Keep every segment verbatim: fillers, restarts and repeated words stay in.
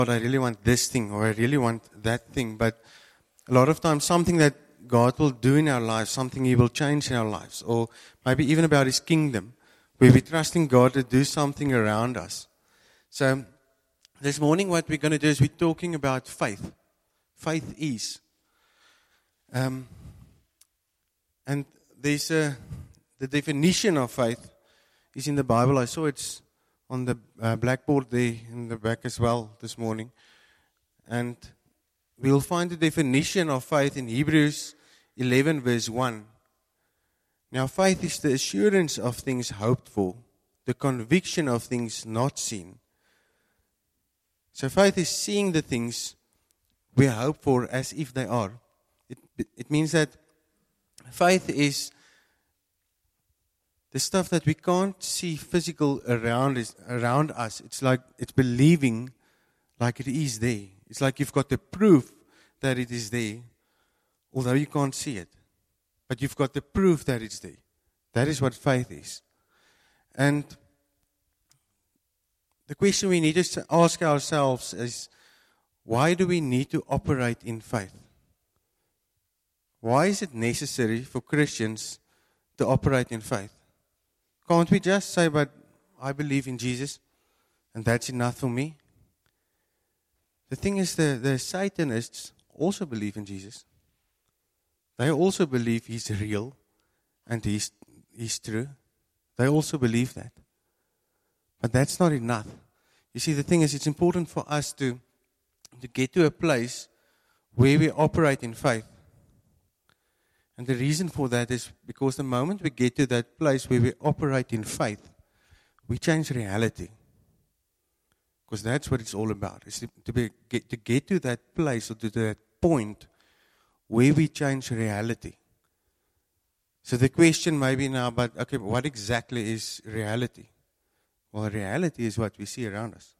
God, I really want this thing, or I really want that thing. But a lot of times, something that God will do in our lives, something He will change in our lives, or maybe even about His kingdom, where we're trusting God to do something around us. So, this morning, what we're going to do is we're talking about faith. Faith is. Um, and there's a, the definition of faith is in the Bible. I saw it's on the uh, blackboard there in the back as well this morning. And we'll find the definition of faith in Hebrews eleven verse one. Now faith is the assurance of things hoped for, the conviction of things not seen. So faith is seeing the things we hope for as if they are. It, it means that faith is the stuff that we can't see physical around us, around us. It's like it's believing like it is there. It's like you've got the proof that it is there, although you can't see it. But you've got the proof that it's there. That is what faith is. And the question we need to ask ourselves is, why do we need to operate in faith? Why is it necessary for Christians to operate in faith? Can't we just say, but I believe in Jesus, and that's enough for me? The thing is, the, the Satanists also believe in Jesus. They also believe He's real and He's, he's true. They also believe that. But that's not enough. You see, the thing is, it's important for us to, to get to a place where we operate in faith. And the reason for that is because the moment we get to that place where we operate in faith, we change reality. Because that's what it's all about. It's to, be, get, to get to that place or to that point where we change reality. So the question may be now, but okay, what exactly is reality? Well, reality is what we see around us.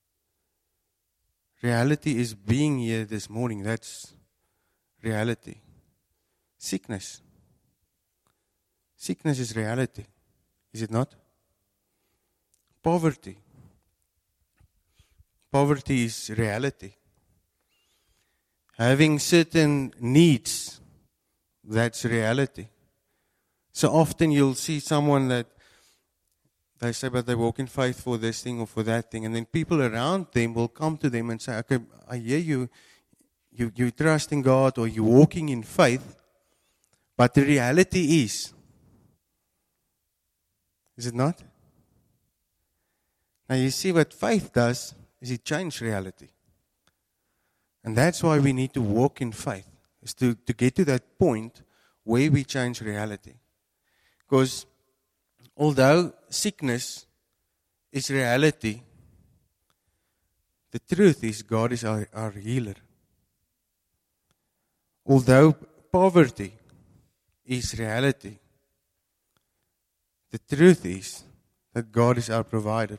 Reality is being here this morning. That's reality. Sickness. Sickness is reality. Is it not? Poverty. Poverty is reality. Having certain needs, that's reality. So often you'll see someone that they say, but they walk in faith for this thing or for that thing. And then people around them will come to them and say, okay, I hear you, you, you trust in God or you're walking in faith. But the reality is, is it not? Now you see what faith does is it changes reality. And that's why we need to walk in faith, is to, to get to that point where we change reality. Because although sickness is reality, the truth is God is our, our healer. Although poverty is reality, the truth is that God is our provider.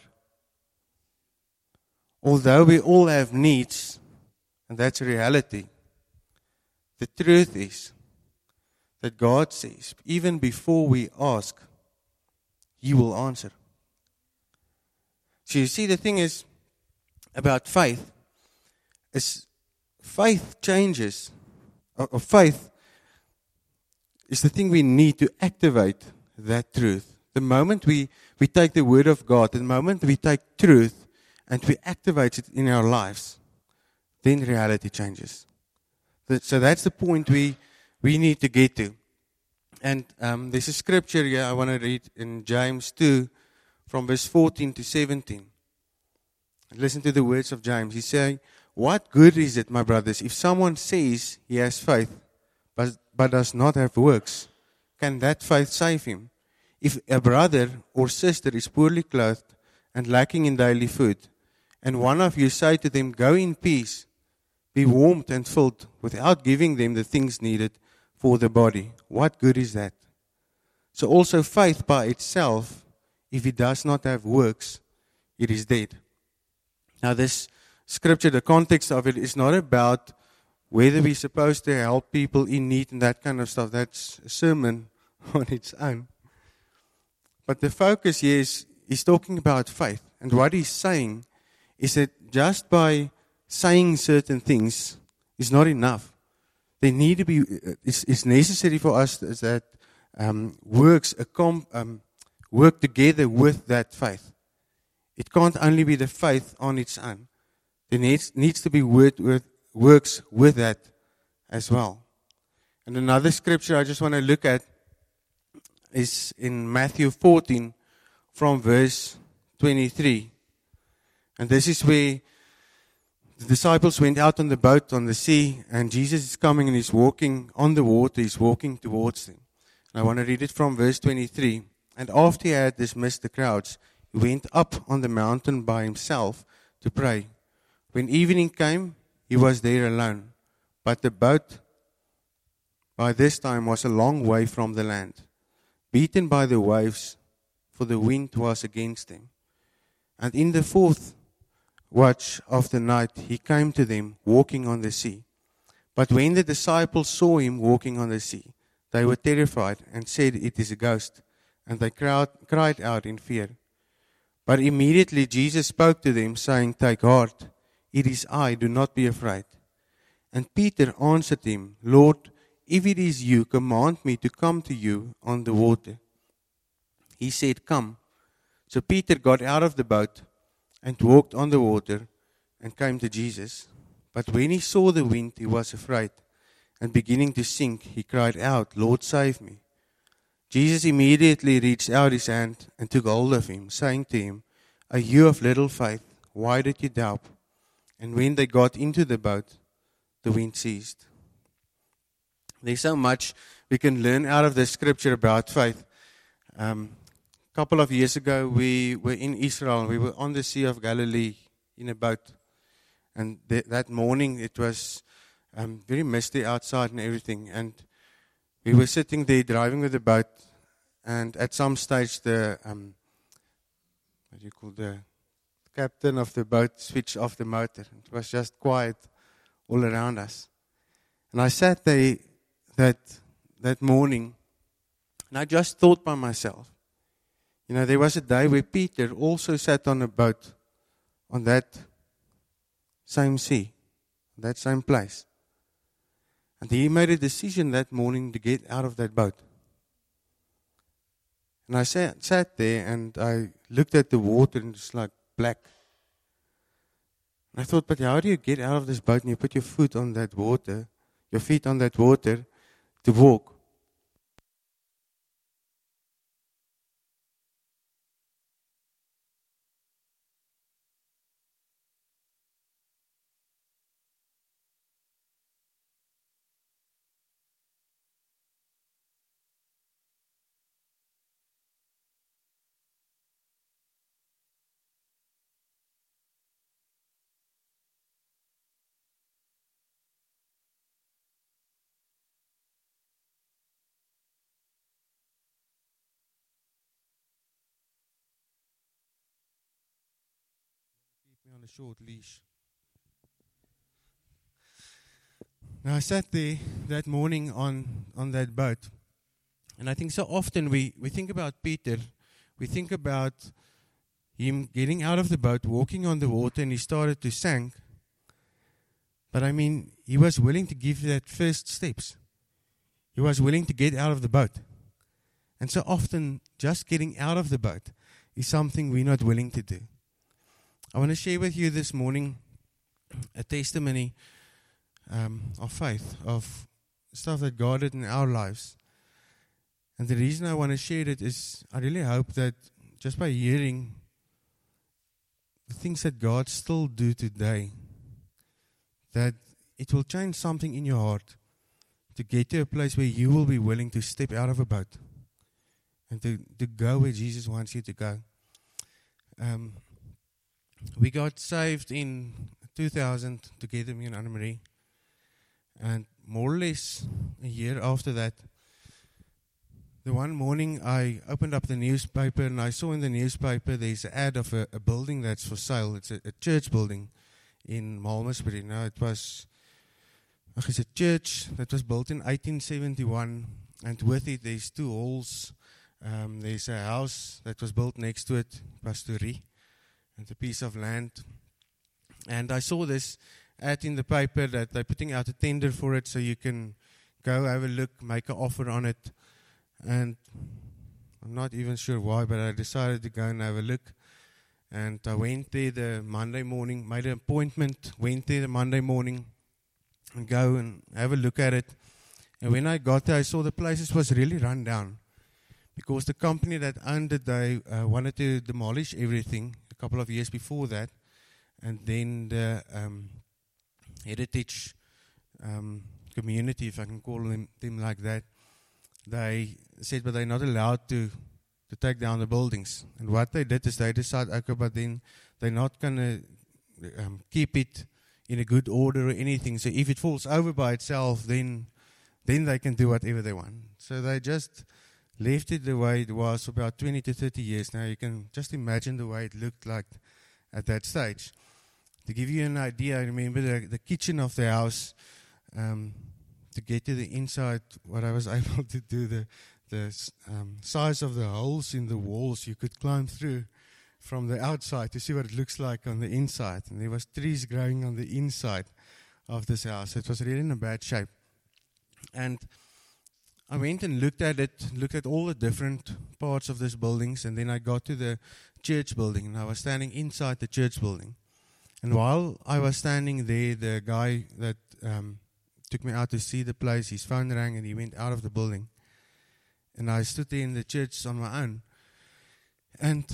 Although we all have needs, and that's a reality, the truth is that God says, even before we ask, He will answer. So you see, the thing is about faith, is faith changes, or, or faith is the thing we need to activate that truth. The moment we, we take the Word of God, the moment we take truth and we activate it in our lives, then reality changes. So that's the point we, we need to get to. And um, there's a scripture here I want to read in James two, from verse fourteen to seventeen. Listen to the words of James. He says, what good is it, my brothers, if someone says he has faith, but, but does not have works? Can that faith save him? If a brother or sister is poorly clothed and lacking in daily food, and one of you say to them, go in peace, be warmed and filled, without giving them the things needed for the body, what good is that? So also faith by itself, if it does not have works, it is dead. Now this scripture, the context of it is not about whether we're supposed to help people in need and that kind of stuff. That's a sermon on its own. But the focus here is, he's talking about faith. And what he's saying is that just by saying certain things is not enough. They need to be, it's, it's necessary for us that um, works accom- um, work together with that faith. It can't only be the faith on its own. There needs, needs to be word, word, works with that as well. And another scripture I just want to look at is in Matthew fourteen from verse twenty-three. And this is where the disciples went out on the boat on the sea, and Jesus is coming and he's walking on the water, he's walking towards them. And I want to read it from verse twenty-three. And after he had dismissed the crowds, he went up on the mountain by himself to pray. When evening came, he was there alone. But the boat by this time was a long way from the land, beaten by the waves, for the wind was against them. And in the fourth watch of the night, he came to them, walking on the sea. But when the disciples saw him walking on the sea, they were terrified and said, "It is a ghost." And they cried, cried out in fear. But immediately Jesus spoke to them, saying, "Take heart, it is I, do not be afraid." And Peter answered him, "Lord, if it is you, command me to come to you on the water." He said, "Come." So Peter got out of the boat and walked on the water and came to Jesus. But when he saw the wind, he was afraid, and beginning to sink, he cried out, "Lord, save me." Jesus immediately reached out his hand and took hold of him, saying to him, "Are you of little faith? Why did you doubt?" And when they got into the boat, the wind ceased. There's so much we can learn out of this scripture about faith. Um, a couple of years ago, we were in Israel. We were on the Sea of Galilee in a boat. And th- that morning, it was um, very misty outside and everything. And we were sitting there driving with the boat. And at some stage, the, um, what do you call the captain of the boat switched off the motor. It was just quiet all around us. And I sat there that that morning, and I just thought by myself, you know, there was a day where Peter also sat on a boat on that same sea, that same place. And he made a decision that morning to get out of that boat. And I sat, sat there and I looked at the water and it's like black. And I thought, but how do you get out of this boat and you put your foot on that water, your feet on that water to walk? Keep me on a short leash. Now I sat there that morning on, on that boat. And I think so often we, we think about Peter, we think about him getting out of the boat, walking on the water, and he started to sink. But I mean, he was willing to give that first steps. He was willing to get out of the boat. And so often, just getting out of the boat is something we're not willing to do. I want to share with you this morning a testimony um, of faith, of stuff that God did in our lives. And the reason I want to share it is I really hope that just by hearing the things that God still do today, that it will change something in your heart to get to a place where you will be willing to step out of a boat and to, to go where Jesus wants you to go. Um, we got saved in two thousand together, me and Anna Marie. And more or less a year after that, the one morning I opened up the newspaper and I saw in the newspaper there's an ad of a, a building that's for sale. It's a, a church building in Malmesbury. Now it was, it's a church that was built in eighteen seventy-one, and with it there's two halls. Um, there's a house that was built next to it, pastorie, and a piece of land. And I saw this, ad in the paper that they're putting out a tender for it, so you can go have a look, make an offer on it. And I'm not even sure why, but I decided to go and have a look. And I went there the Monday morning, made an appointment, went there the Monday morning, and go and have a look at it. And when I got there, I saw the place was really run down, because the company that owned it, they uh, wanted to demolish everything a couple of years before that. And then the um, heritage um, community, if I can call them, them like that, they said, but they're not allowed to, to take down the buildings. And what they did is they decided, okay, but then they're not going to um, keep it in a good order or anything. So if it falls over by itself, then then they can do whatever they want. So they just left it the way it was for about twenty to thirty years now. You can just imagine the way it looked like at that stage. To give you an idea, I remember the, the kitchen of the house, um, to get to the inside, what I was able to do, the, the um, size of the holes in the walls you could climb through from the outside to see what it looks like on the inside. And there was trees growing on the inside of this house. It was really in a bad shape. And I went and looked at it, looked at all the different parts of this buildings, and then I got to the church building, and I was standing inside the church building. And while I was standing there, the guy that um, took me out to see the place, his phone rang, and he went out of the building. And I stood there in the church on my own. And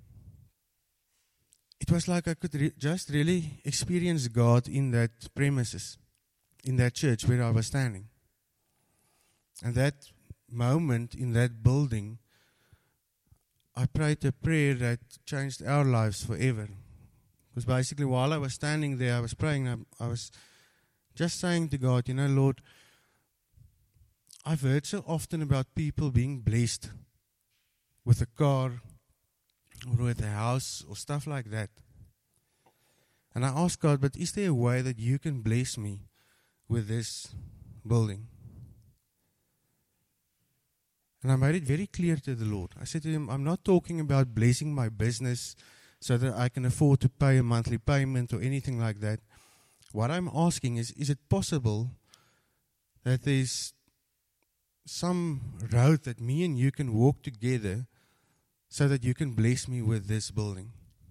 it was like I could re- just really experience God in that premises, in that church where I was standing. And that moment in that building, I prayed a prayer that changed our lives forever. Because basically while I was standing there, I was praying, I, I was just saying to God, you know, Lord, I've heard so often about people being blessed with a car or with a house or stuff like that. And I asked God, but is there a way that you can bless me with this building? And I made it very clear to the Lord. I said to him, I'm not talking about blessing my business so that I can afford to pay a monthly payment or anything like that. What I'm asking is, is it possible that there's some road that me and you can walk together so that you can bless me with this building?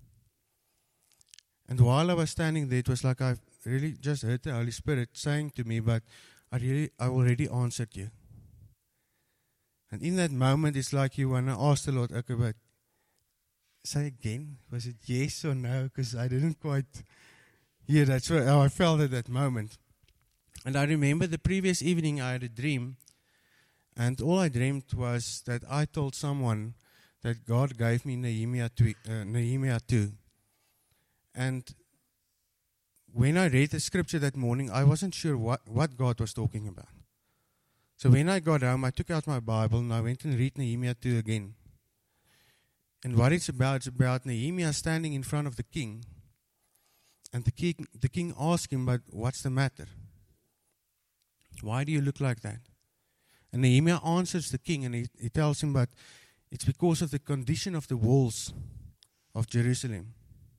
And while I was standing there, it was like I really just heard the Holy Spirit saying to me, but I really, I already answered you. And in that moment, it's like you want to ask the Lord, okay, but say again, was it yes or no? Because I didn't quite hear. That's how I felt at that moment. And I remember the previous evening I had a dream, and all I dreamed was that I told someone that God gave me Nehemiah two. Uh, Nehemiah two. And when I read the scripture that morning, I wasn't sure what, what God was talking about. So when I got home, I took out my Bible and I went and read Nehemiah two again. And what it's about, it's about Nehemiah standing in front of the king. And the king, the king asked him, but what's the matter? Why do you look like that? And Nehemiah answers the king and he, he tells him, but it's because of the condition of the walls of Jerusalem.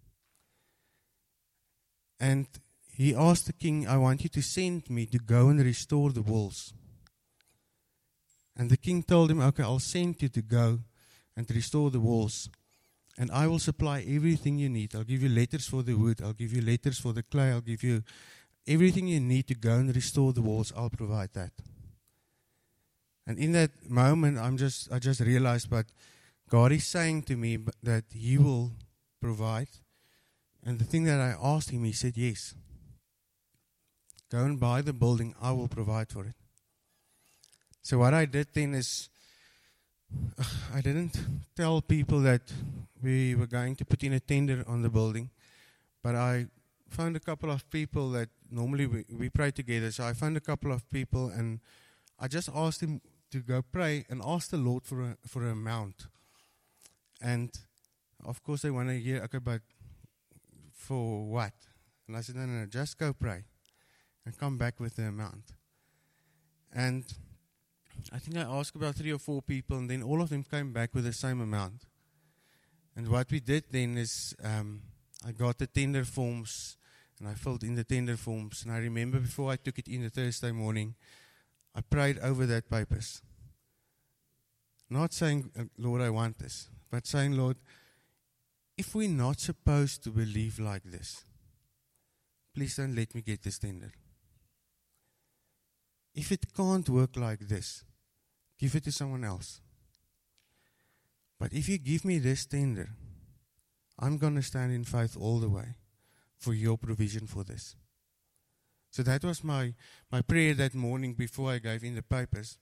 And he asked the king, I want you to send me to go and restore the walls. And the king told him, okay, I'll send you to go and restore the walls. And I will supply everything you need. I'll give you letters for the wood. I'll give you letters for the clay. I'll give you everything you need to go and restore the walls. I'll provide that. And in that moment, I'm just, I just realized, but God is saying to me that He will provide. And the thing that I asked Him, He said, yes. Go and buy the building. I will provide for it. So what I did then is, uh, I didn't tell people that we were going to put in a tender on the building, but I found a couple of people that normally we, we pray together. So I found a couple of people and I just asked them to go pray and ask the Lord for a, for an amount. And of course they want to hear, okay, but for what? And I said, no, no, no, just go pray and come back with the amount. And I think I asked about three or four people, and then all of them came back with the same amount. And what we did then is um, I got the tender forms and I filled in the tender forms. And I remember before I took it in the Thursday morning, I prayed over that papers. Not saying, Lord, I want this, but saying, Lord, if we're not supposed to believe like this, please don't let me get this tender. If it can't work like this, give it to someone else. But if you give me this tender, I'm going to stand in faith all the way for your provision for this. So that was my, my prayer that morning before I gave in the papers.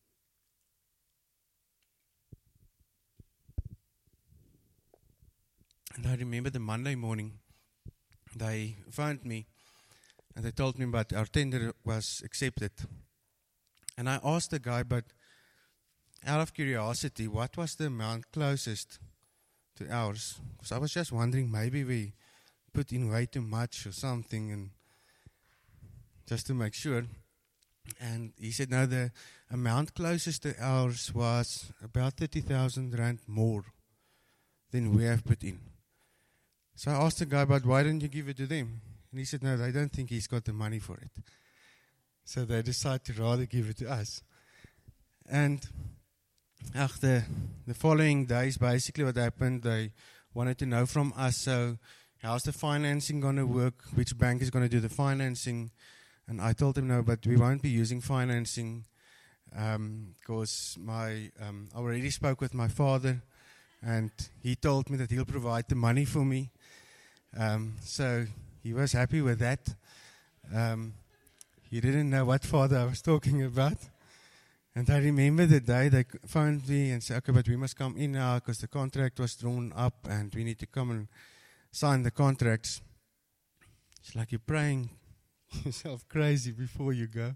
And I remember the Monday morning, they phoned me and they told me that our tender was accepted. And I asked the guy, but out of curiosity, what was the amount closest to ours? Because I was just wondering, maybe we put in way too much or something, and just to make sure. And he said, no, the amount closest to ours was about thirty thousand rand more than we have put in. So I asked the guy, but why don't you give it to them? And he said, no, they don't think he's got the money for it. So they decided to rather give it to us. And after the following days, basically what happened, they wanted to know from us, so how's the financing going to work? Which bank is going to do the financing? And I told them, no, but we won't be using financing because um, my um, I already spoke with my father, and he told me that he'll provide the money for me. Um, so he was happy with that. Um, he didn't know what father I was talking about. And I remember the day they phoned me and said, okay, but we must come in now because the contract was drawn up and we need to come and sign the contracts. It's like you're praying yourself crazy before you go.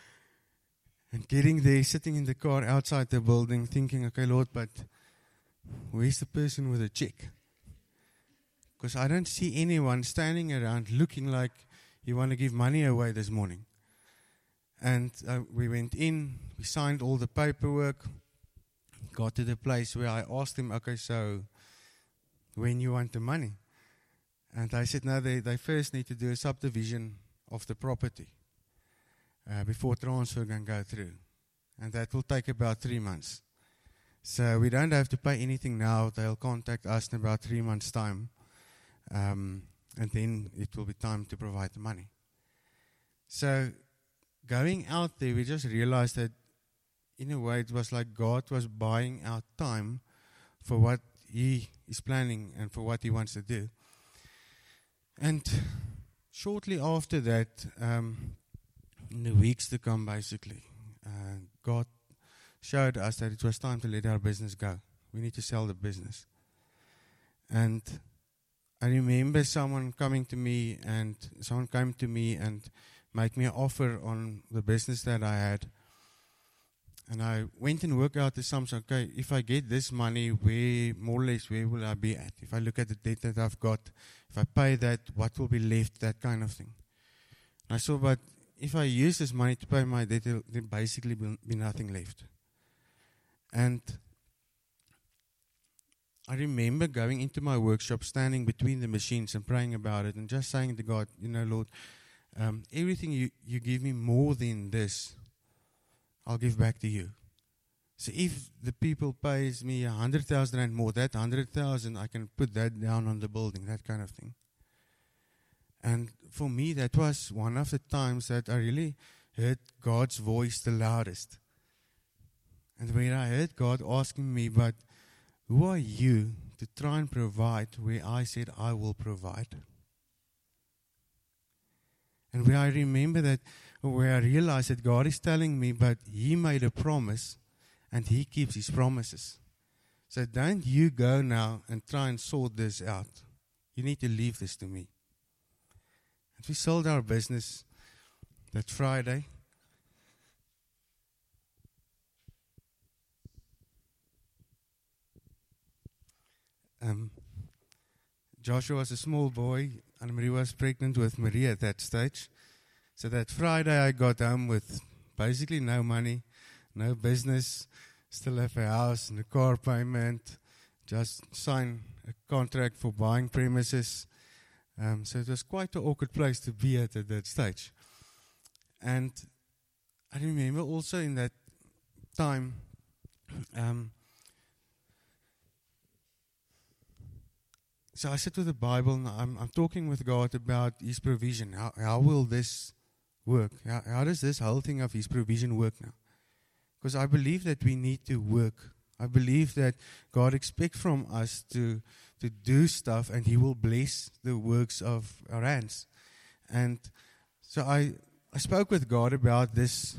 And getting there, sitting in the car outside the building, thinking, okay, Lord, but where's the person with a check? Because I don't see anyone standing around looking like you want to give money away this morning. And uh, we went in, we signed all the paperwork, got to the place where I asked him, okay, so when you want the money? And I said, no, they, they first need to do a subdivision of the property uh, before transfer can go through. And that will take about three months. So we don't have to pay anything now. They'll contact us in about three months' time. Um, and then it will be time to provide the money. So going out there, we just realized that in a way it was like God was buying our time for what He is planning and for what He wants to do. And shortly after that, um, in the weeks to come basically, uh, God showed us that it was time to let our business go. We need to sell the business. And I remember someone coming to me and someone came to me and made me an offer on the business that I had. And I went and worked out the sums. Okay, if I get this money, where more or less where will I be at? If I look at the debt that I've got, if I pay that, what will be left? That kind of thing. And I saw, but if I use this money to pay my debt, there'll basically be, be nothing left. And I remember going into my workshop, standing between the machines and praying about it, and just saying to God, you know, Lord, um, everything you, you give me more than this, I'll give back to you. So if the people pays me a hundred thousand rand more, that hundred thousand, I can put that down on the building, that kind of thing. And for me, that was one of the times that I really heard God's voice the loudest. And when I heard God asking me, but who are you to try and provide where I said I will provide? And where I remember that, where I realized that God is telling me, but He made a promise and He keeps His promises. So don't you go now and try and sort this out. You need to leave this to me. And we sold our business that Friday. Um, Joshua was a small boy, and Marie was pregnant with Maria at that stage. So that Friday I got home with basically no money, no business, still have a house and a car payment, just signed a contract for buying premises, Um, so it was quite an awkward place to be at at that stage. And I remember also in that time, um, so I sit with the Bible and I'm, I'm talking with God about His provision. How, how will this work? How, how does this whole thing of His provision work now? Because I believe that we need to work. I believe that God expects from us to to do stuff, and He will bless the works of our hands. And so I, I spoke with God about this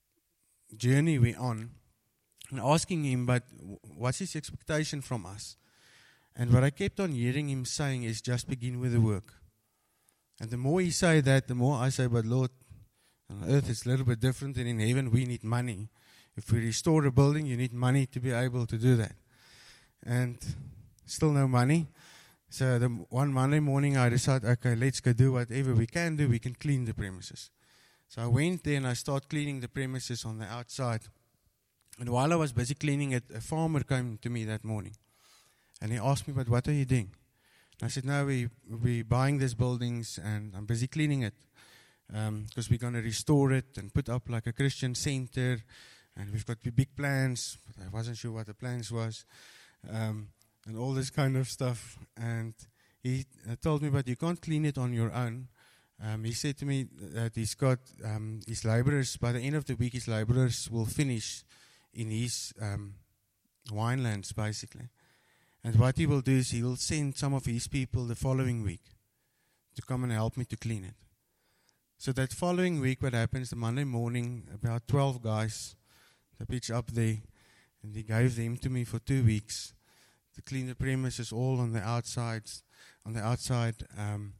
journey we're on, and asking Him, but what's His expectation from us? And what I kept on hearing Him saying is, just begin with the work. And the more He say that, the more I say, but Lord, on earth it's a little bit different than in heaven. We need money. If we restore a building, you need money to be able to do that. And still no money. So the one Monday morning I decided, okay, let's go do whatever we can do. We can clean the premises. So I went there and I started cleaning the premises on the outside. And while I was busy cleaning it, a farmer came to me that morning. And he asked me, but what are you doing? And I said, no, we, we're buying these buildings and I'm busy cleaning it. Because um, we're going to restore it and put up like a Christian center. And we've got big plans, but I wasn't sure what the plans was, um, and all this kind of stuff. And he uh, told me, but you can't clean it on your own. Um, he said to me that he's got um, his laborers, by the end of the week, his laborers will finish in his um, winelands, basically. And what he will do is he will send some of his people the following week to come and help me to clean it. So that following week, what happens, the Monday morning, about twelve guys, they pitch up there, and he gave them to me for two weeks to clean the premises all on the outside, on the outside, um,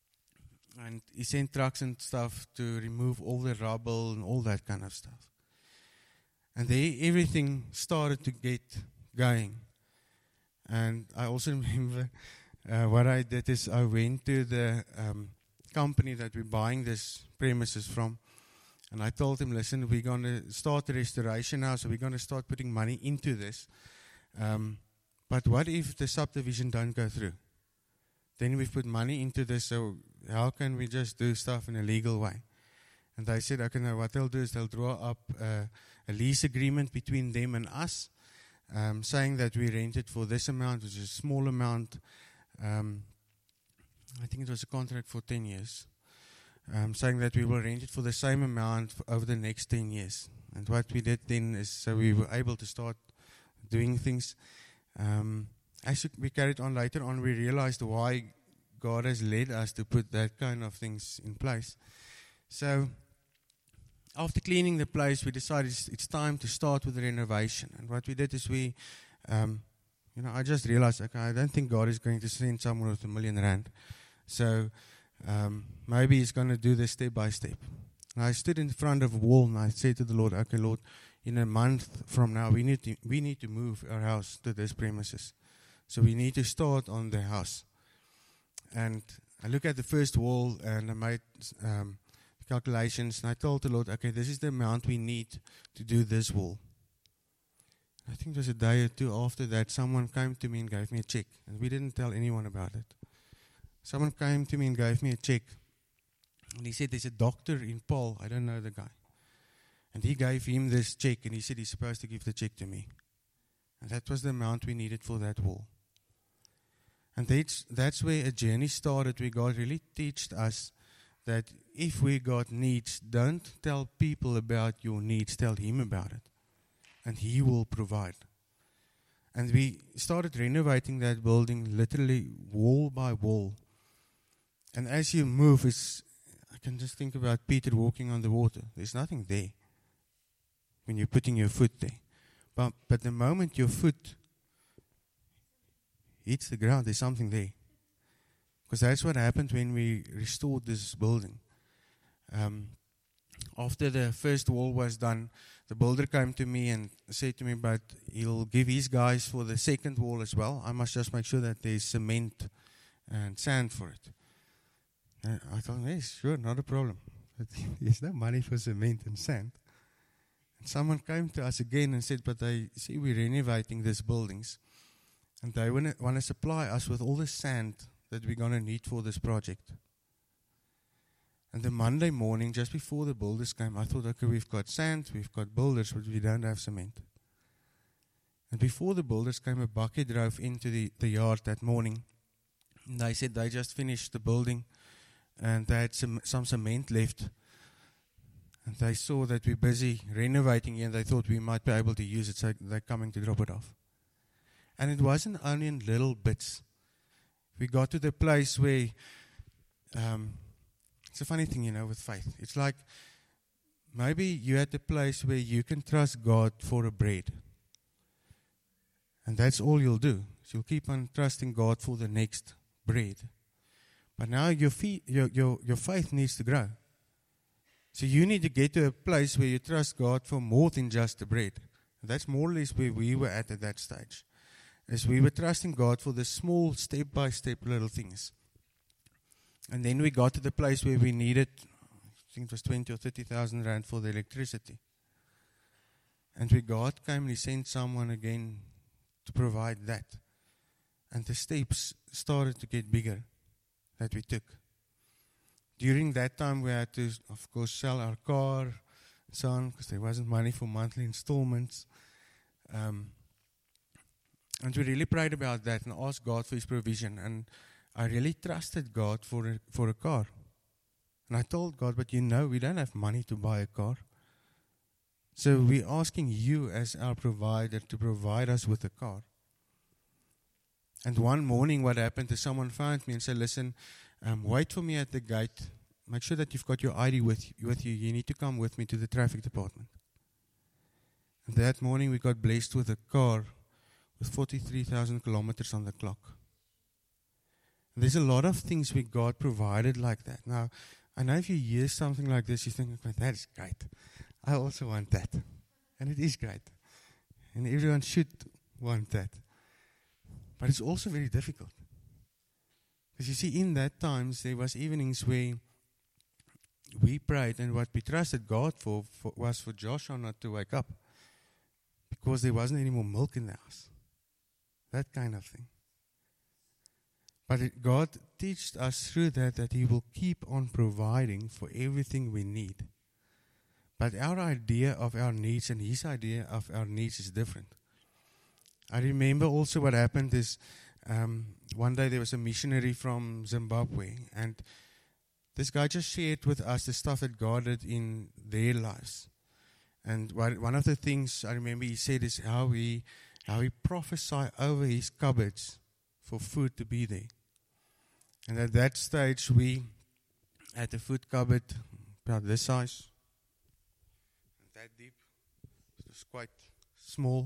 and he sent trucks and stuff to remove all the rubble and all that kind of stuff. And there, everything started to get going. And I also remember uh, what I did is I went to the um, company that we're buying this premises from. And I told him, listen, we're going to start the restoration now, so we're going to start putting money into this. Um, but what if the subdivision don't go through? Then we've put money into this, so how can we just do stuff in a legal way? And they said, okay, now what they'll do is they'll draw up uh, a lease agreement between them and us, um, saying that we rent it for this amount, which is a small amount. Um, I think it was a contract for ten years. Um, saying that we will rent it for the same amount for over the next ten years. And what we did then is, so we were able to start doing things. Um, as we carried on later on, we realized why God has led us to put that kind of things in place. So, after cleaning the place, we decided it's, it's time to start with the renovation. And what we did is we, um, you know, I just realized, okay, I don't think God is going to send someone with a million rand. So, Um, maybe He's going to do this step by step. And I stood in front of a wall and I said to the Lord, okay, Lord, in a month from now, we need to, we need to move our house to this premises. So we need to start on the house. And I look at the first wall and I made um, calculations and I told the Lord, okay, this is the amount we need to do this wall. I think it was a day or two after that, someone came to me and gave me a check. And we didn't tell anyone about it. Someone came to me and gave me a check. And he said, there's a doctor in Paul. I don't know the guy. And he gave him this check. And he said he's supposed to give the check to me. And that was the amount we needed for that wall. And that's, that's where a journey started, where God really taught us that if we got needs, don't tell people about your needs. Tell Him about it. And He will provide. And we started renovating that building literally wall by wall. And as you move, it's, I can just think about Peter walking on the water. There's nothing there when you're putting your foot there. But, but the moment your foot hits the ground, there's something there. Because that's what happened when we restored this building. Um, after the first wall was done, the builder came to me and said to me, but he'll give his guys for the second wall as well. I must just make sure that there's cement and sand for it. And I thought, yes, sure, not a problem. But there's no money for cement and sand. And someone came to us again and said, but they see we're renovating these buildings. And they want to supply us with all the sand that we're going to need for this project. And the Monday morning, just before the builders came, I thought, okay, we've got sand, we've got builders, but we don't have cement. And before the builders came, a bucket drove into the, the yard that morning. And they said they just finished the building and they had some, some cement left. And they saw that we're busy renovating and they thought we might be able to use it, so they're coming to drop it off. And it wasn't only in little bits. We got to the place where, um, it's a funny thing, you know, with faith. It's like maybe you're at the place where you can trust God for a bread. And that's all you'll do. So you'll keep on trusting God for the next bread. But now your, fee- your, your, your faith needs to grow. So you need to get to a place where you trust God for more than just the bread. And that's more or less where we were at at that stage. As we were trusting God for the small step-by-step little things. And then we got to the place where we needed, I think it was twenty or thirty thousand rand for the electricity. And where God came and He sent someone again to provide that. And the steps started to get bigger that we took. During that time we had to, of course, sell our car and so on, because there wasn't money for monthly installments. Um, and we really prayed about that and asked God for His provision. And I really trusted God for a, for a car. And I told God, but you know, we don't have money to buy a car. So we're asking you as our provider to provide us with a car. And one morning what happened is someone found me and said, listen, um, wait for me at the gate. Make sure that you've got your I D with, with you. You need to come with me to the traffic department. And that morning we got blessed with a car with forty-three thousand kilometers on the clock. And there's a lot of things we God provided like that. Now, I know if you hear something like this, you think, okay, that is great. I also want that. And it is great. And everyone should want that. But it's also very difficult. Because you see, in that times, there was evenings where we prayed, and what we trusted God for, for was for Joshua not to wake up. Because there wasn't any more milk in the house. That kind of thing. But it, God teached us through that that He will keep on providing for everything we need. But our idea of our needs and His idea of our needs is different. I remember also what happened is um, one day there was a missionary from Zimbabwe, and this guy just shared with us the stuff that God did in their lives. And what, one of the things I remember he said is how he, how he prophesied over his cupboards for food to be there. And at that stage we had a food cupboard about this size, that deep. It was quite small.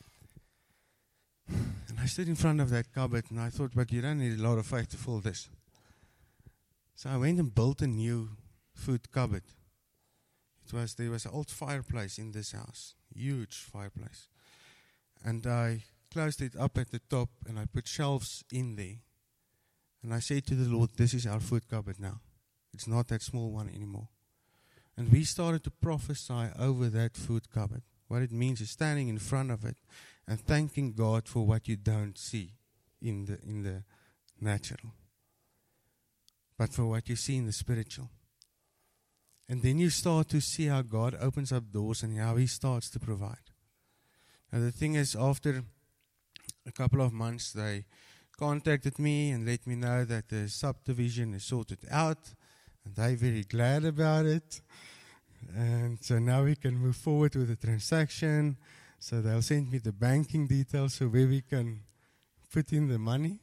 And I stood in front of that cupboard and I thought, but you don't need a lot of faith to fill this. So I went and built a new food cupboard. It was there was an old fireplace in this house, huge fireplace. And I closed it up at the top and I put shelves in there. And I said to the Lord, this is our food cupboard now. It's not that small one anymore. And we started to prophesy over that food cupboard. What it means is standing in front of it and thanking God for what you don't see in the in the natural, but for what you see in the spiritual. And then you start to see how God opens up doors and how He starts to provide. Now the thing is, after a couple of months, they contacted me and let me know that the subdivision is sorted out, and they're very glad about it. And so now we can move forward with the transaction. So they'll send me the banking details so where we can put in the money.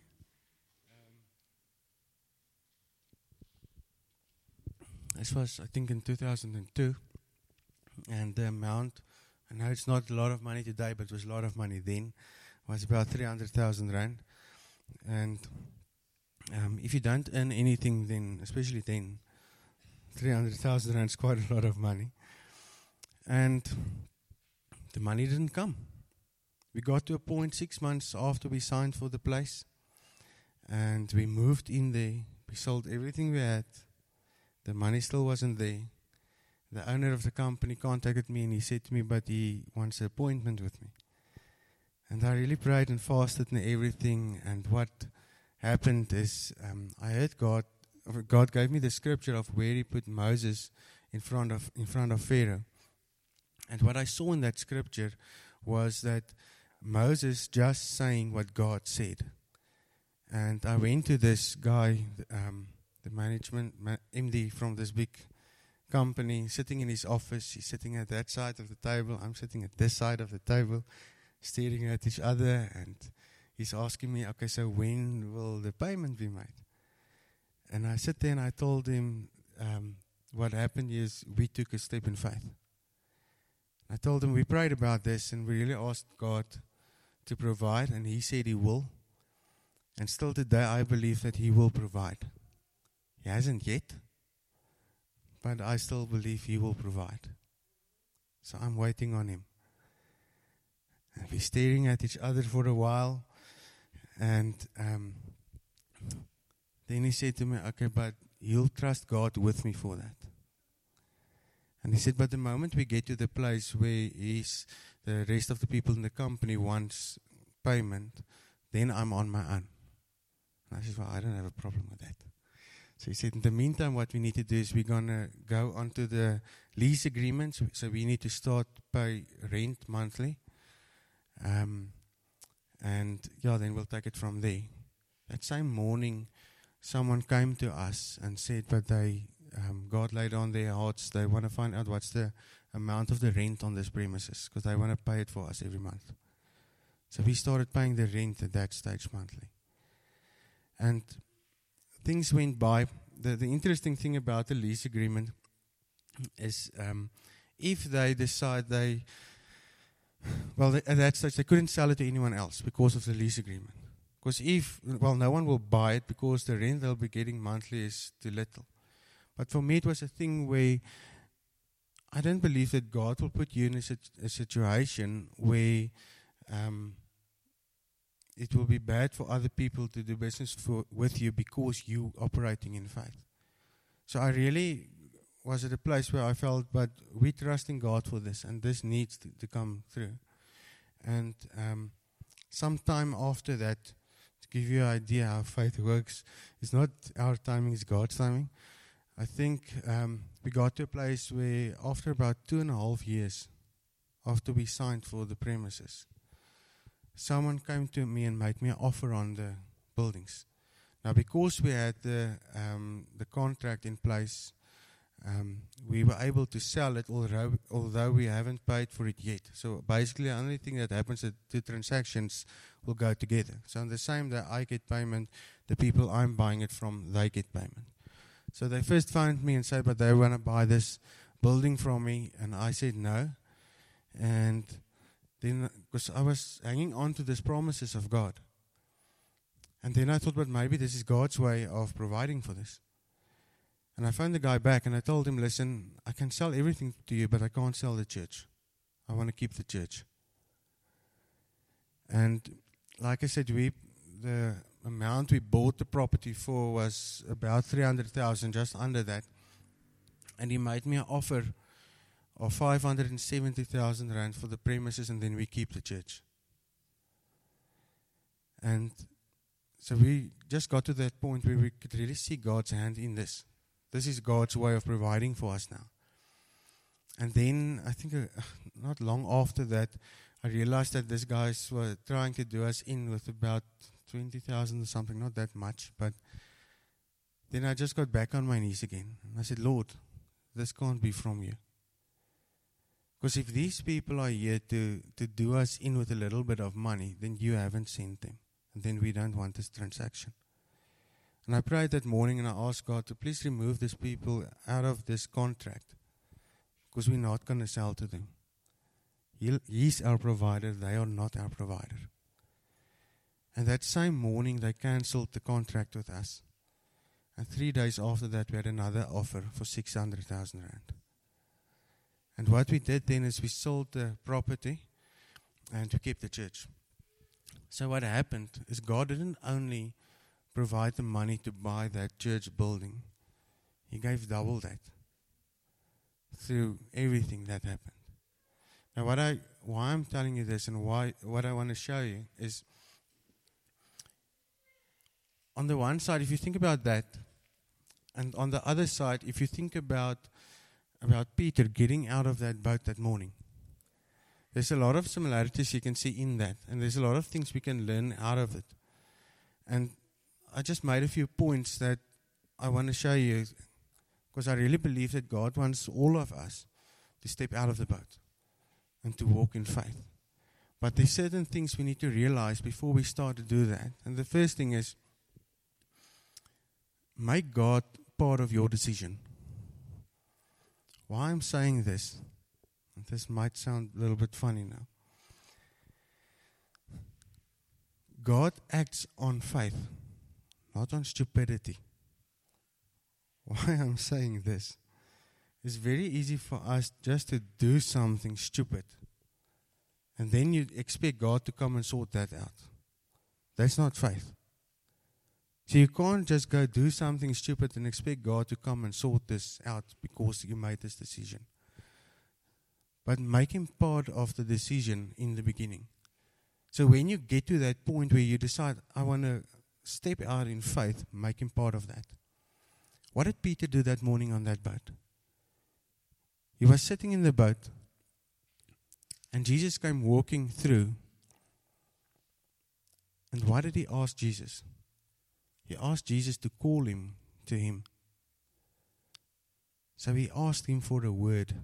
Um, this was, I think, in two thousand two. And the amount, I know it's not a lot of money today, but it was a lot of money then, was about three hundred thousand rand. And um, if you don't earn anything then, especially then, three hundred thousand rand is quite a lot of money. And the money didn't come. We got to a point six months after we signed for the place. And we moved in there. We sold everything we had. The money still wasn't there. The owner of the company contacted me and he said to me, but he wants an appointment with me. And I really prayed and fasted and everything. And what happened is um, I heard God. God gave me the scripture of where He put Moses in front of in front of Pharaoh, and what I saw in that scripture was that Moses just saying what God said. And I went to this guy, um, the management ma- M D from this big company, sitting in his office. He's sitting at that side of the table. I'm sitting at this side of the table, staring at each other, and he's asking me, okay, so when will the payment be made? And I sat there and I told him um, what happened is we took a step in faith. I told him we prayed about this and we really asked God to provide, and He said He will. And still today I believe that He will provide. He hasn't yet, but I still believe He will provide. So I'm waiting on Him. And we're staring at each other for a while, and um, then he said to me, okay, but you'll trust God with me for that. And he said, but the moment we get to the place where he's, the rest of the people in the company wants payment, then I'm on my own. And I said, well, I don't have a problem with that. So he said, in the meantime, what we need to do is we're going to go onto the lease agreements. So we need to start pay rent monthly. Um, and yeah, then we'll take it from there. That same morning, someone came to us and said, but they, um, God laid on their hearts, they want to find out what's the amount of the rent on this premises, because they want to pay it for us every month. So we started paying the rent at that stage monthly. And things went by. The, the interesting thing about the lease agreement is um, if they decide they, well, they, at that stage they couldn't sell it to anyone else because of the lease agreement. Because if, well, no one will buy it because the rent they'll be getting monthly is too little. But for me, it was a thing where I don't believe that God will put you in a, sit- a situation where um, it will be bad for other people to do business for, with you because you operating in faith. So I really was at a place where I felt, but we trust in God for this, and this needs to, to come through. And um, sometime after that, to give you an idea how faith works, it's not our timing, it's God's timing. I think um, we got to a place where after about two and a half years, after we signed for the premises, someone came to me and made me an offer on the buildings. Now, because we had the um, the contract in place, um, we were able to sell it, although, although we haven't paid for it yet. So basically, the only thing that happens is the transactions will go together. So on the same day I get payment, the people I'm buying it from, they get payment. So they first found me and said, but they want to buy this building from me. And I said no. And then, because I was hanging on to these promises of God. And then I thought, but maybe this is God's way of providing for this. And I phoned the guy back and I told him, listen, I can sell everything to you, but I can't sell the church. I want to keep the church. And like I said, we the amount we bought the property for was about three hundred thousand, just under that. And he made me an offer of five hundred seventy thousand rand for the premises, and then we keep the church. And so we just got to that point where we could really see God's hand in this. This is God's way of providing for us now. And then I think uh, not long after that, I realized that these guys were trying to do us in with about twenty thousand or something, not that much. But then I just got back on my knees again. And I said, Lord, this can't be from you. Because if these people are here to, to do us in with a little bit of money, then you haven't sent them. And then we don't want this transaction. And I prayed that morning and I asked God to please remove these people out of this contract. Because we're not going to sell to them. He, he's our provider. They are not our provider. And that same morning, they cancelled the contract with us. And three days after that, we had another offer for six hundred thousand rand. And what we did then is we sold the property and we kept the church. So what happened is God didn't only provide the money to buy that church building. He gave double that through everything that happened. Now, what I why I'm telling you this and why what I want to show you is on the one side, if you think about that, and on the other side, if you think about about Peter getting out of that boat that morning, there's a lot of similarities you can see in that, and there's a lot of things we can learn out of it. And I just made a few points that I want to show you, because I really believe that God wants all of us to step out of the boat and to walk in faith. But there's certain things we need to realize before we start to do that. And the first thing is, make God part of your decision. Why I'm saying this, and this might sound a little bit funny now. God acts on faith, not on stupidity. Why I'm saying this, it's very easy for us just to do something stupid, and then you expect God to come and sort that out. That's not faith. So you can't just go do something stupid and expect God to come and sort this out because you made this decision. But make Him part of the decision in the beginning. So when you get to that point where you decide, I want to step out in faith, make Him part of that. What did Peter do that morning on that boat? He was sitting in the boat, and Jesus came walking through. And why did he ask Jesus? He asked Jesus to call him to him. So he asked him for a word.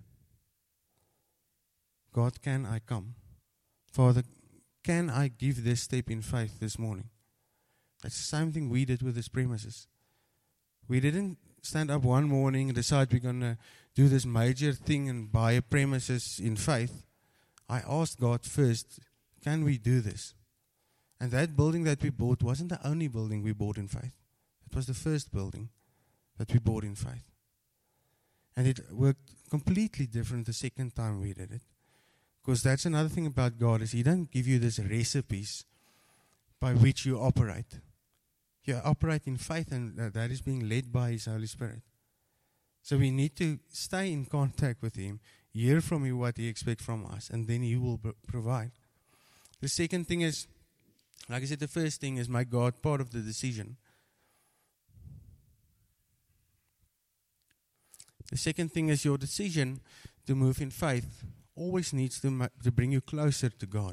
God, can I come? Father, can I give this step in faith this morning? That's the same thing we did with this premises. We didn't stand up one morning and decide we're going to do this major thing and buy a premises in faith. I asked God first, can we do this? And that building that we bought wasn't the only building we bought in faith. It was the first building that we bought in faith. And it worked completely different the second time we did it. Because that's another thing about God, is He doesn't give you these recipes by which you operate. You operate in faith, and that is being led by His Holy Spirit. So we need to stay in contact with Him, hear from Him what He expects from us, and then He will provide. The second thing is, like I said, the first thing is make God part of the decision. The second thing is your decision to move in faith always needs to, ma- to bring you closer to God.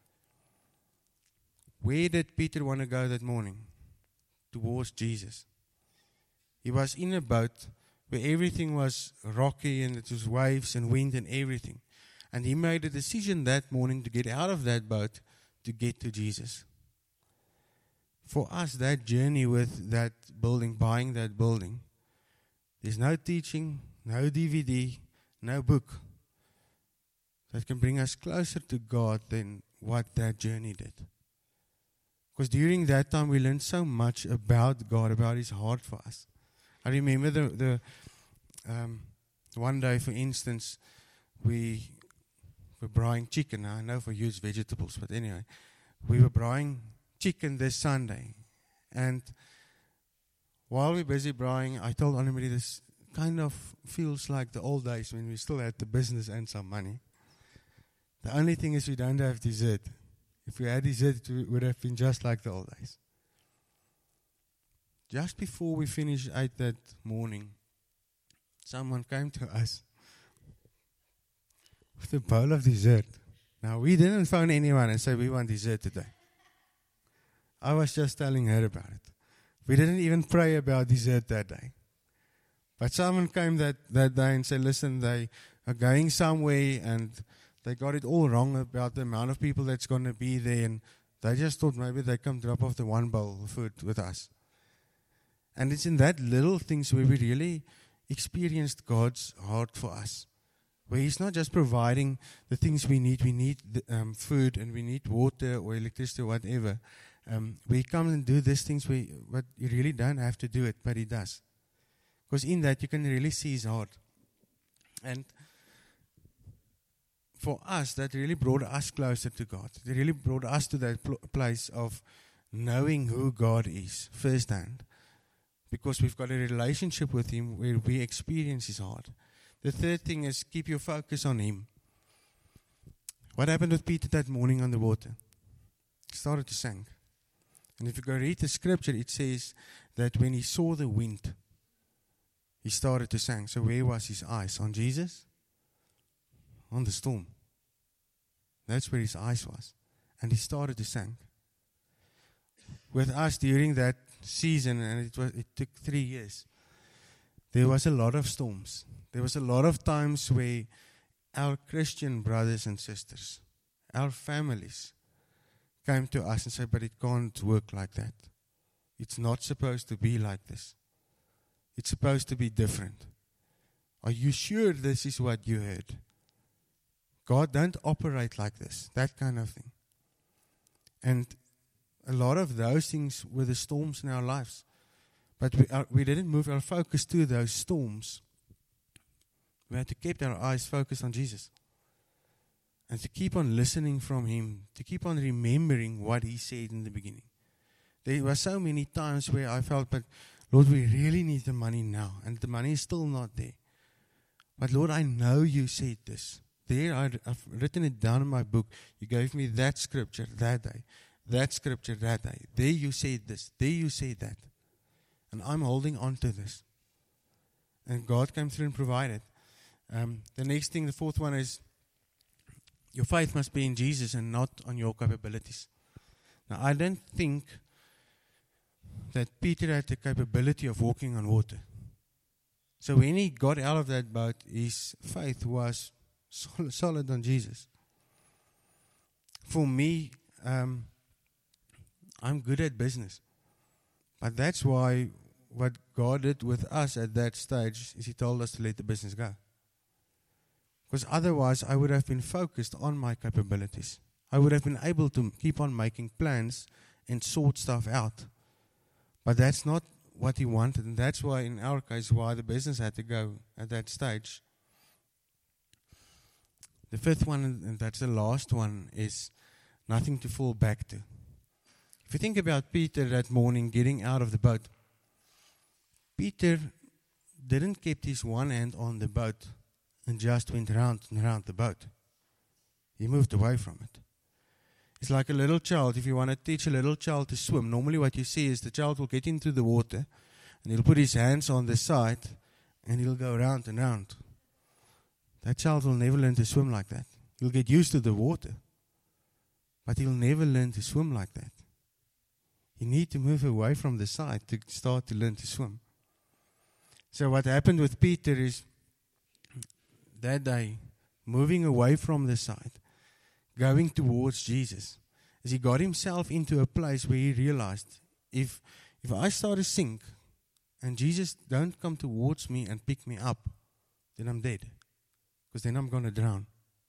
Where did Peter want to go that morning? Towards Jesus. He was in a boat where everything was rocky and it was waves and wind and everything. And he made a decision that morning to get out of that boat to get to Jesus. For us, that journey with that building, buying that building, there's no teaching, no D V D, no book that can bring us closer to God than what that journey did. Because during that time we learned so much about God, about His heart for us. I remember the, the um, one day, for instance, we were buying chicken. I know for you it's vegetables, but anyway, we were buying chicken this Sunday. And while we're busy buying, I told Anne-Marie, this kind of feels like the old days when we still had the business and some money. The only thing is we don't have dessert. If we had dessert, it would have been just like the old days. Just before we finished ate that morning, someone came to us with a bowl of dessert. Now, we didn't phone anyone and say we want dessert today. I was just telling her about it. We didn't even pray about dessert that day. But someone came that, that day and said, listen, they are going somewhere and they got it all wrong about the amount of people that's going to be there, and they just thought maybe they come drop off the one bowl of food with us. And it's in that little things where we really experienced God's heart for us, where He's not just providing the things we need. We need the, um, food and we need water or electricity or whatever. Um, where He comes and do these things where but you really don't have to do it, but He does. Because in that you can really see His heart. And for us, that really brought us closer to God. It really brought us to that pl- place of knowing who God is firsthand. Because we've got a relationship with Him where we experience His heart. The third thing is keep your focus on Him. What happened with Peter that morning on the water? He started to sink. And if you go read the scripture, it says that when he saw the wind, he started to sink. So where was his eyes? On Jesus? On the storm. That's where his eyes was. And he started to sink. With us during that season, and it was it took three years, there was a lot of storms. There was a lot of times where our Christian brothers and sisters, our families, came to us and said, but it can't work like that. It's not supposed to be like this. It's supposed to be different. Are you sure this is what you heard? God don't operate like this, that kind of thing. And a lot of those things were the storms in our lives. But we, uh, we didn't move our focus to those storms. We had to keep our eyes focused on Jesus. And to keep on listening from Him, to keep on remembering what He said in the beginning. There were so many times where I felt, but Lord, we really need the money now. And the money is still not there. But Lord, I know you said this. There, I, I've written it down in my book. You gave me that scripture that day. That scripture that day. There you said this. There you said that. And I'm holding on to this. And God came through and provided. Um, the next thing, the fourth one is, your faith must be in Jesus and not on your capabilities. Now, I don't think that Peter had the capability of walking on water. So when he got out of that boat, his faith was solid, solid on Jesus. For me, um, I'm good at business. But that's why what God did with us at that stage is He told us to let the business go. Because otherwise I would have been focused on my capabilities. I would have been able to keep on making plans and sort stuff out. But that's not what He wanted. And that's why, in our case, why the business had to go at that stage. The fifth one, and that's the last one, is nothing to fall back to. If you think about Peter that morning getting out of the boat, Peter didn't keep his one hand on the boat and just went round and round the boat. He moved away from it. It's like a little child. If you want to teach a little child to swim, normally what you see is the child will get into the water and he'll put his hands on the side and he'll go round and round. That child will never learn to swim like that. He'll get used to the water, but he'll never learn to swim like that. You need to move away from the side to start to learn to swim. So what happened with Peter is that day, moving away from the side, going towards Jesus, as he got himself into a place where he realized, if if I start to sink and Jesus don't come towards me and pick me up, then I'm dead. Because then I'm going to drown.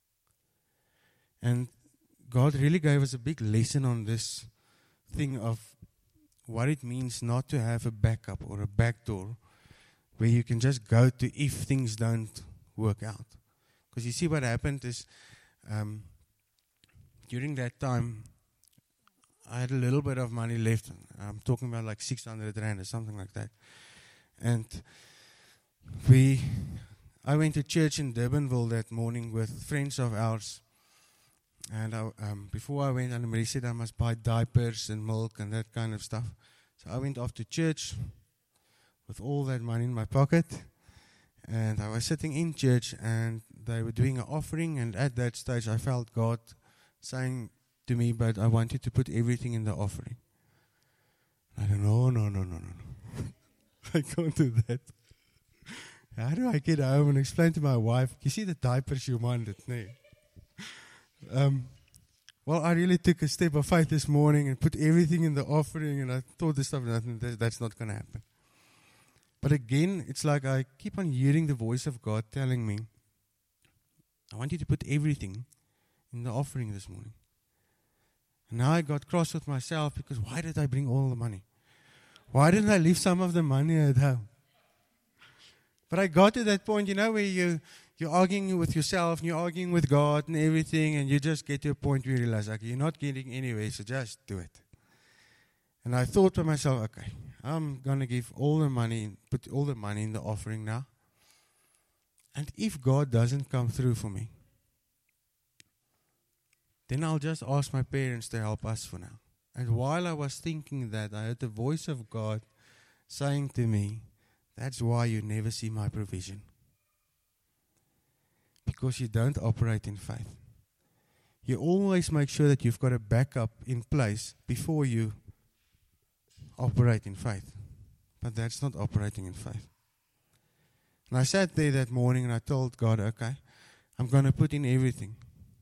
And God really gave us a big lesson on this thing of what it means not to have a backup or a back door where you can just go to if things don't work out. Because you see what happened is um, during that time I had a little bit of money left. I'm talking about like six hundred rand or something like that. And we, I went to church in Durbanville that morning with friends of ours. And I, um, before I went, Anne-Marie said I must buy diapers and milk and that kind of stuff. So I went off to church with all that money in my pocket. And I was sitting in church and they were doing an offering. And at that stage I felt God saying to me, but I want you to put everything in the offering. I don't know, no, no, no, no, no. I can't do that. How do I get home and explain to my wife, you see the diapers you wanted? No. Um, well, I really took a step of faith this morning and put everything in the offering, and I thought this stuff, that's not going to happen. But again, it's like I keep on hearing the voice of God telling me, I want you to put everything in the offering this morning. And now I got cross with myself because why did I bring all the money? Why didn't I leave some of the money at home? But I got to that point, you know, where you, you're arguing with yourself and you're arguing with God and everything, and you just get to a point where you realize, okay, you're not getting anywhere, so just do it. And I thought to myself, okay, I'm going to give all the money, put all the money in the offering now. And if God doesn't come through for me, then I'll just ask my parents to help us for now. And while I was thinking that, I heard the voice of God saying to me, that's why you never see my provision. Because you don't operate in faith. You always make sure that you've got a backup in place before you operate in faith. But that's not operating in faith. And I sat there that morning and I told God, okay, I'm going to put in everything.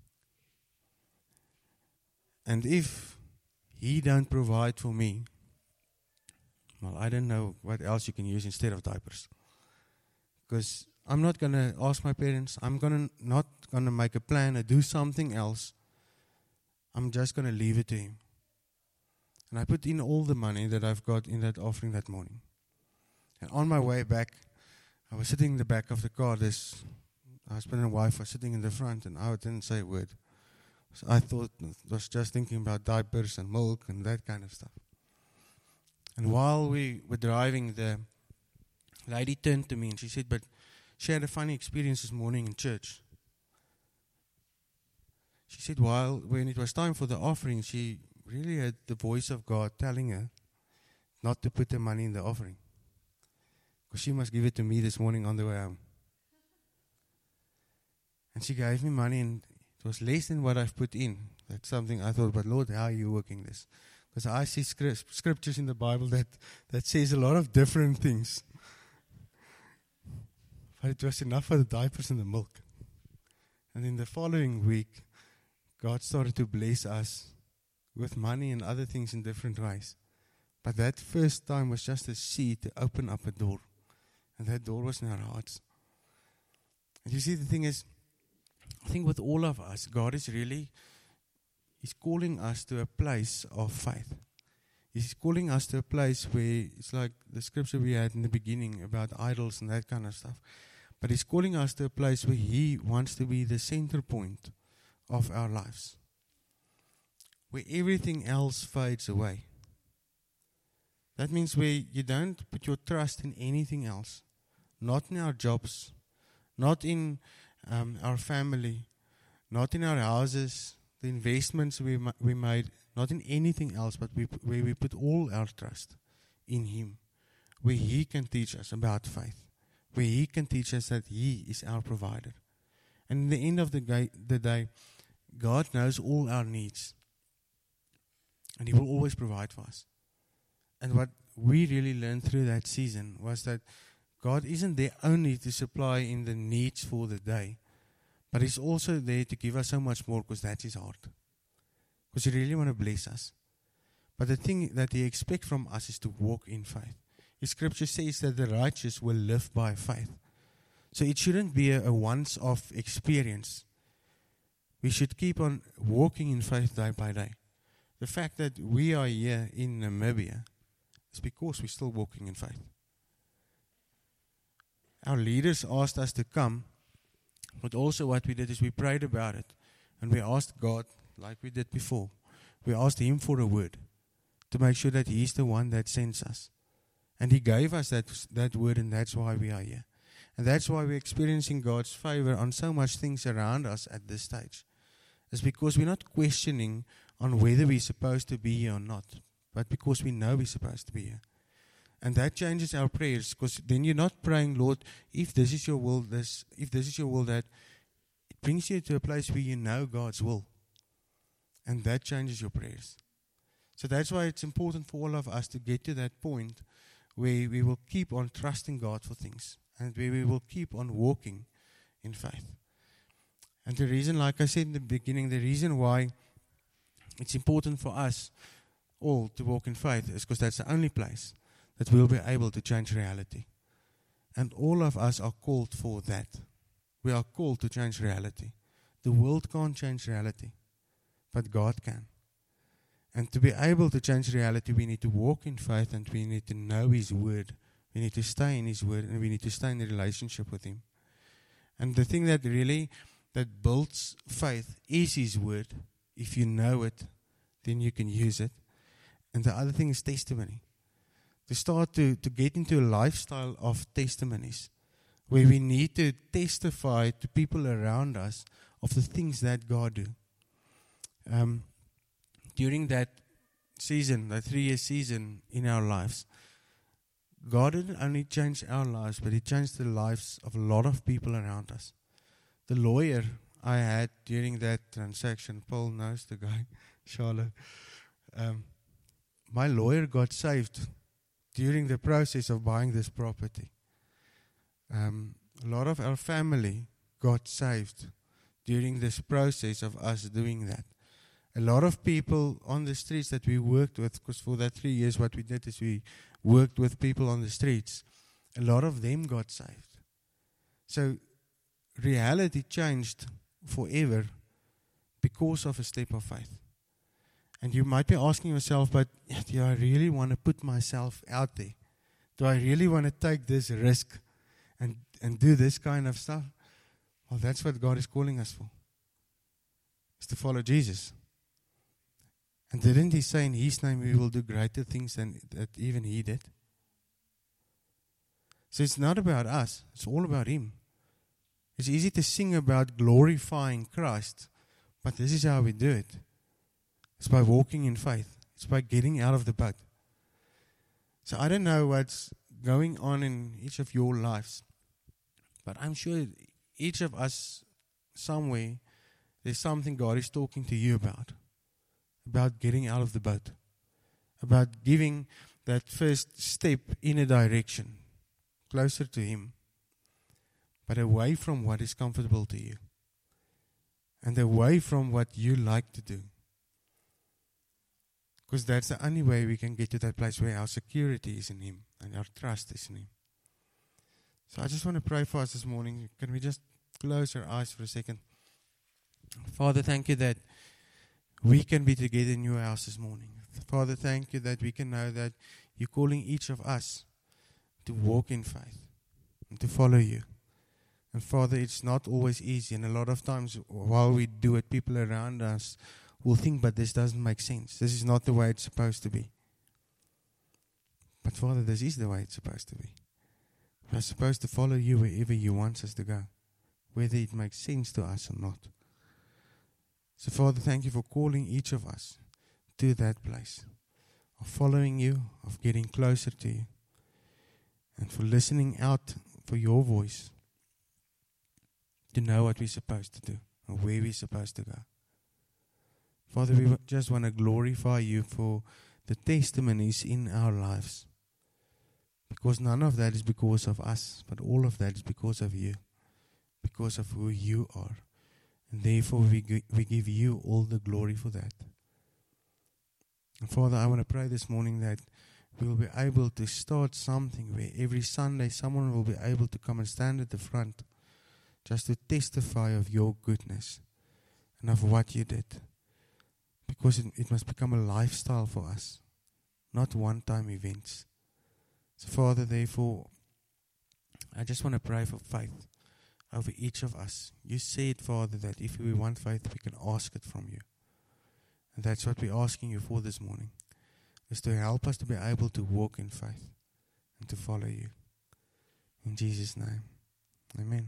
And if He don't provide for me, well, I don't know what else you can use instead of diapers. Because I'm not going to ask my parents. I'm gonna not going to make a plan or do something else. I'm just going to leave it to Him. And I put in all the money that I've got in that offering that morning. And on my way back, I was sitting in the back of the car. This husband and wife were sitting in the front, and I didn't say a word. So I thought, I was just thinking about diapers and milk and that kind of stuff. And while we were driving, the lady turned to me and she said, but she had a funny experience this morning in church. She said, while when it was time for the offering, she really had the voice of God telling her not to put the money in the offering. Because she must give it to me this morning on the way home. And she gave me money, and it was less than what I've put in. That's something I thought, but Lord, how are you working this? Because I see scriptures in the Bible that, that says a lot of different things. But it was enough for the diapers and the milk. And in the following week, God started to bless us with money and other things in different ways. But that first time was just a seed to open up a door. And that door was in our hearts. And you see, the thing is, I think with all of us, God is really, He's calling us to a place of faith. He's calling us to a place where it's like the scripture we had in the beginning about idols and that kind of stuff. But He's calling us to a place where He wants to be the center point of our lives. Where everything else fades away. That means where you don't put your trust in anything else. Not in our jobs. Not in um, our family. Not in our houses. The investments we ma- we made. Not in anything else, but we, where we put all our trust in Him. Where He can teach us about faith. Where He can teach us that He is our provider. And in the end of the, ga- the day, God knows all our needs. And He will always provide for us. And what we really learned through that season was that God isn't there only to supply in the needs for the day, but He's also there to give us so much more because that's His heart. Because He really want to bless us. But the thing that He expects from us is to walk in faith. His scripture says that the righteous will live by faith. So it shouldn't be a, a once-off experience. We should keep on walking in faith day by day. The fact that we are here in Namibia is because we're still walking in faith. Our leaders asked us to come, but also what we did is we prayed about it. And we asked God, like we did before, we asked Him for a word to make sure that He's the one that sends us. And He gave us that, that word, and that's why we are here. And that's why we're experiencing God's favor on so much things around us at this stage. It's because we're not questioning on whether we're supposed to be here or not, but because we know we're supposed to be here. And that changes our prayers, because then you're not praying, Lord, if this is your will, this, if this is your will, that it brings you to a place where you know God's will. And that changes your prayers. So that's why it's important for all of us to get to that point where we will keep on trusting God for things, and where we will keep on walking in faith. And the reason, like I said in the beginning, the reason why it's important for us all to walk in faith is because that's the only place that we'll be able to change reality. And all of us are called for that. We are called to change reality. The world can't change reality, but God can. And to be able to change reality, we need to walk in faith, and we need to know His word. We need to stay in His word, and we need to stay in a relationship with Him. And the thing that really that builds faith is His word. If you know it, then you can use it. And the other thing is testimony. To start to, to get into a lifestyle of testimonies, where we need to testify to people around us of the things that God do. Um, during that season, that three-year season in our lives, God didn't only change our lives, but He changed the lives of a lot of people around us. The lawyer I had during that transaction, Paul knows the guy, Charlotte. Um, my lawyer got saved during the process of buying this property. Um, a lot of our family got saved during this process of us doing that. A lot of people on the streets that we worked with, because for that three years what we did is we worked with people on the streets. A lot of them got saved. So reality changed forever because of a step of faith. And you might be asking yourself, but do I really want to put myself out there? Do I really want to take this risk and, and do this kind of stuff? Well, that's what God is calling us for. Is to follow Jesus. And didn't He say in His name we will do greater things than that even He did? So it's not about us. It's all about Him. It's easy to sing about glorifying Christ, but this is how we do it. It's by walking in faith. It's by getting out of the boat. So I don't know what's going on in each of your lives, but I'm sure each of us, somewhere, there's something God is talking to you about. About getting out of the boat. About giving that first step in a direction. Closer to Him. But away from what is comfortable to you. And away from what you like to do. Because that's the only way we can get to that place where our security is in Him. And our trust is in Him. So I just want to pray for us this morning. Can we just close our eyes for a second? Father, thank You that we can be together in Your house this morning. Father, thank You that we can know that You're calling each of us to walk in faith and to follow You. And Father, it's not always easy. And a lot of times while we do it, people around us will think, but this doesn't make sense. This is not the way it's supposed to be. But Father, this is the way it's supposed to be. We're supposed to follow You wherever You want us to go. Whether it makes sense to us or not. So Father, thank You for calling each of us to that place of following You, of getting closer to You, and for listening out for Your voice to know what we're supposed to do and where we're supposed to go. Father, we just want to glorify You for the testimonies in our lives, because none of that is because of us, but all of that is because of You, because of who You are. And therefore we g- we give You all the glory for that. And Father, I want to pray this morning that we will be able to start something where every Sunday someone will be able to come and stand at the front just to testify of Your goodness and of what You did. Because it, it must become a lifestyle for us, not one-time events. So Father, therefore, I just want to pray for faith over each of us. You said, Father, that if we want faith, we can ask it from You. And that's what we're asking You for this morning, is to help us to be able to walk in faith and to follow You. In Jesus' name, amen.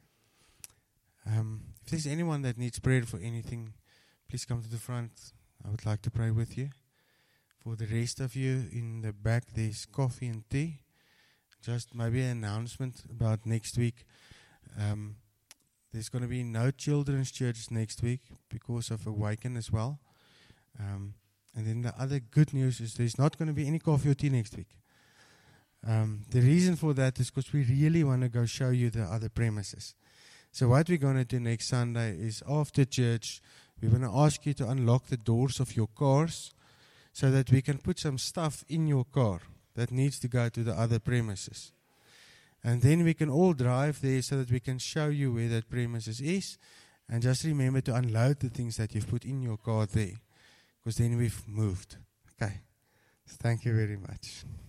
Um, if there's anyone that needs prayer for anything, please come to the front. I would like to pray with you. For the rest of you, in the back, there's coffee and tea. Just maybe an announcement about next week. Um, there's going to be no children's church next week because of Awaken as well. Um, and then the other good news is there's not going to be any coffee or tea next week. Um, the reason for that is because we really want to go show you the other premises. So what we're going to do next Sunday is after church, we're going to ask you to unlock the doors of your cars so that we can put some stuff in your car that needs to go to the other premises. And then we can all drive there so that we can show you where that premises is. And just remember to unload the things that you've put in your car there, because then we've moved. Okay. Thank you very much.